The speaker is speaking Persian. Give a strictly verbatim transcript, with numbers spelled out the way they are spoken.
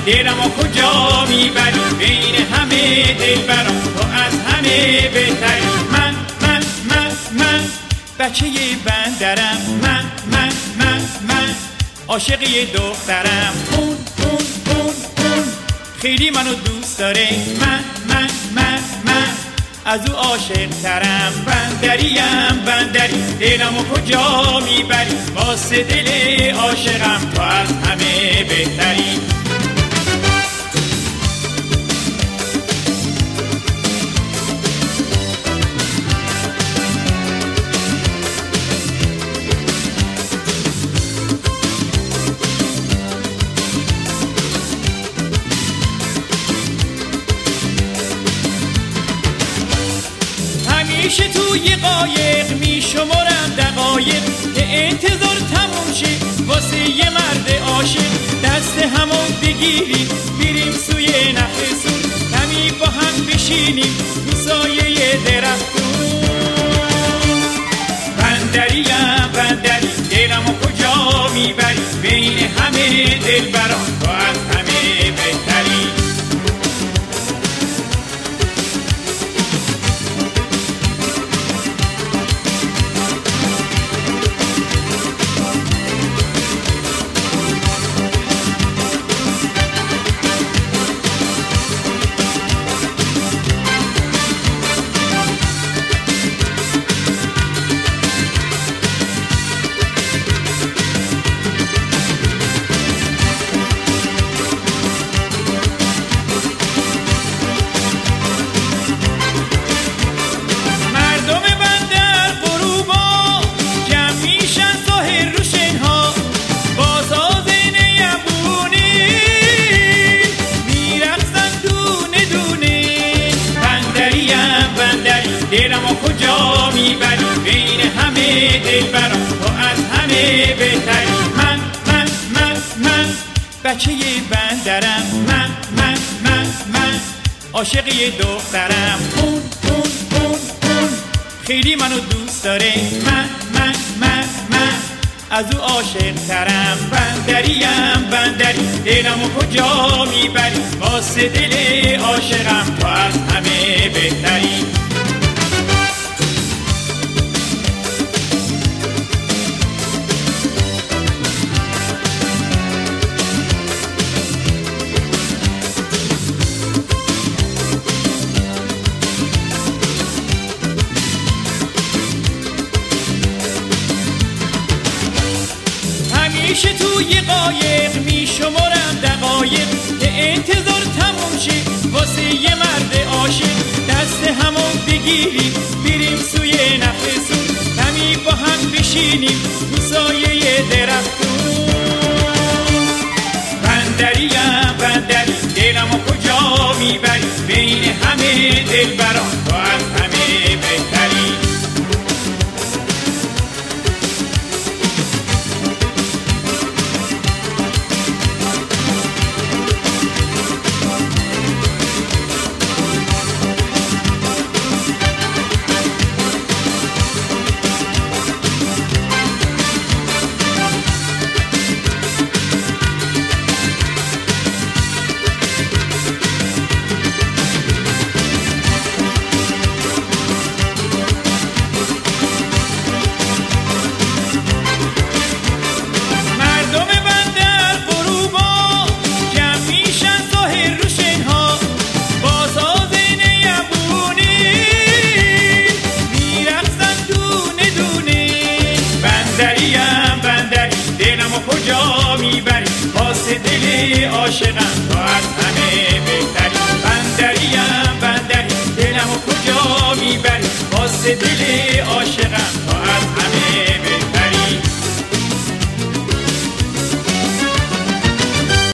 دلمو کجا میبری بین همه دلبران تو از همه بهتری. من من من من بچه بندرم، من من من من عاشق یه دخترم، اون اون اون اون خیلی منو دوست داره، من من من من از او عاشق ترم. بندریم بندری دلمو کجا میبری واسه دل عاشقم تو از همه بهتری. همیشه توی قایق میشمرم دقایق که انتظار تموم شه واسه یه مرد عاشق. دست همو بگیریم بریم سوی نخلستون، همی با هم بشینیم تو سایه درختون. بندریم بندری دلمو کجا میبری بین همه دلبران تو از همه بهتری. دلمو کجا میبری بین همه دلبران تو از همه بهتری. من من من من بچه بندرم، من من من من عاشق یه دخترم، اون اون اون اون خیلی منو دوست داره، من من من من از او عاشق ترم. بندریم بندری دلمو کجا میبری واسه دل عاشقم تو از همه بهتری. همیشه توی قایق میشمرم دقایق که انتظار تموم شه واسه یه مرد عاشق. دست همو بگیریم بریم سوی نخلستون، همی با هم بشینیم تو سایه درختون. بندریم بندری دلمو کجا میبری بین همه دلبران تو از همه بهتری. کجا میبری واسه دل عاشقم تو از همه بهتری. بندریم بندری دلمو کجا میبری واسه دل عاشقم